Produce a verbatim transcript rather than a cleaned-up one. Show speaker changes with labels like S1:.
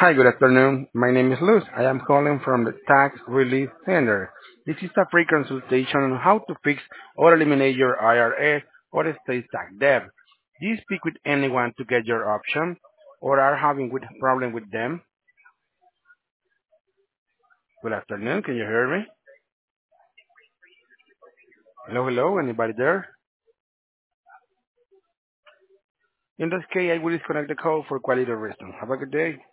S1: Hi, good afternoon. My name is Luz. I am calling from the Tax Relief Center. This is a free consultation on how to fix or eliminate your I R S or estate tax debt. Do you speak with anyone to get your option or are having with problem with them? Good afternoon. Can you hear me? Hello, hello. Anybody there? In this case, I will disconnect the call for quality reason. Have a good day.